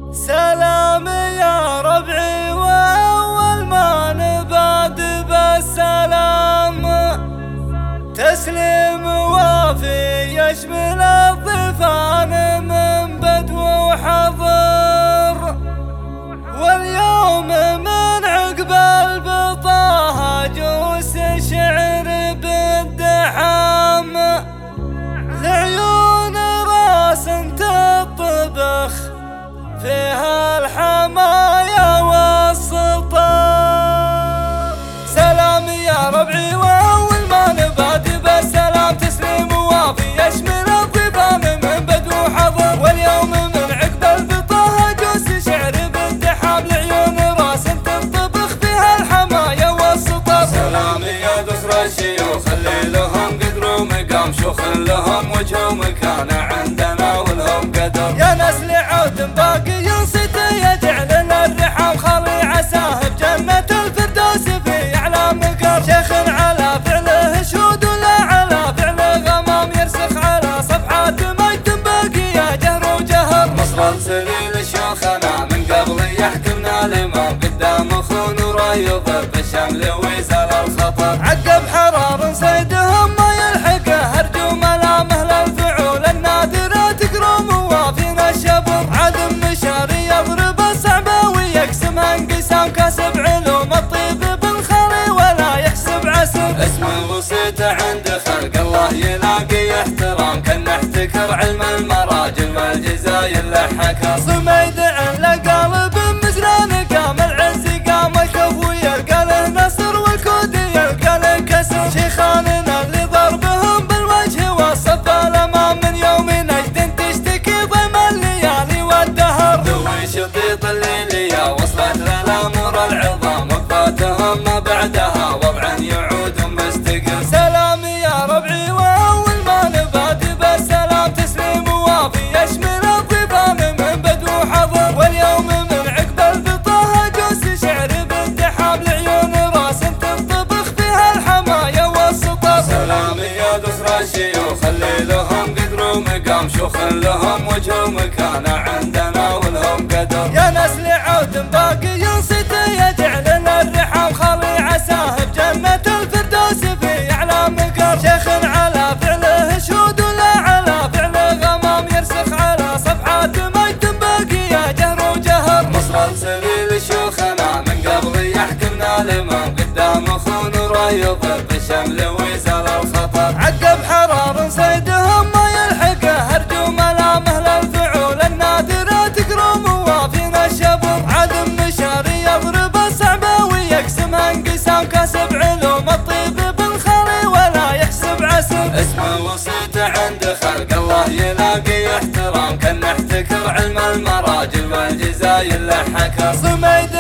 سلام يا ربعي وأول ما نباد بالسلام، تسليم وافي يشمل الضيفان من بدو وحضر، واليوم من عقب البطاها جوس شعر بالدحام، لعيون راس تطبخ فيها الحمايا والسطار. سلام يا ربعي وأول ما نباد بالسلام، تسليم وافي يشمل الضيفان من بدو حضر، واليوم من عقب البطاها جوس شعر بالدحام، لعيون راس تطبخ فيها الحمايا والسطار. سلام يا ذكرى الشيوخ اللي لهم قدر ومقام، شيوخ لهم وجه ومكان عندنا ولهم قدر، يا نسل عود باقي ينصت يجعل الرحام، خالي عساه بجنة الفردوس في أعلى مقام، شيخ على فعله شهود ولا على فعله غمام، يرسخ على صفحات مجد باقي يا جهر وجهر. مصر سليل شيوخنا من قبل يحكمنا الإمام، قدام خون ورايض بالشمل ويزال الخطر، عقب حرار صيدهم ما يلحقه هرج ملامه للفعول النادرة تقرم وافينا الشبر، عدم مشاري يضرب الصعبة ويقسمها انقسام، كاسب علوم الطيب بالخالي ولا يحسب عسر، اسمه وصيته عند خلق الله يلاقي احترام، كان نحتكر علم المراجل والجزايل لحكر، صميد على قالب مزران قام العز قام الكف ويلقى له نصر، والكود يلقى له كسر، شيخاننا اللي ضربهم بالوجه والصف الامام، من يوم نجد تشتكي ضيم الليالي والدهر، دوي شطيط الليليا وصلت للامور العظام، وقفاتهم ما بعدها وضعا يعود مستقر. سلام يا ربعي وأول ما نباد بالسلام، تسليم وافي يشمل الضيفان من بدو حضر، واليوم من عقب البطاها جوس شعر بالدحام، لعيون راس تطبخ فيها الحمايا والسطر. سلام يا ذكرى الشيوخ اللي لهم قدر ومقام، شيوخ لهم وجه ومكان عندنا ولهم قدر، يا نسل عود باقي ينصت يجعل الرحام، خالي عساه بجنة الفردوس في أعلى مقام، شيخ على فعله شهود ولا على فعله غمام، يرسخ على صفحات مجد باقي يا جهر وجهر. مصر سبيل شيوخنا من قبل يحكمنا الإمام، قدام خون ورايض بالشمل ويزال الخطر، عقب حرار صيدهم ما يلحقه هرج ملامه للفعول النادرة تقرم وافينا الشبر، عدم مشاري يضرب الصعبة ويقسمها انقسام، كاسب علوم الطيب بالخالي ولا يحسب عسر، اسمه وصيته عند خلق الله يلاقي احترام، كان نحتكر علم المراجل والجزايل لحكر، صميد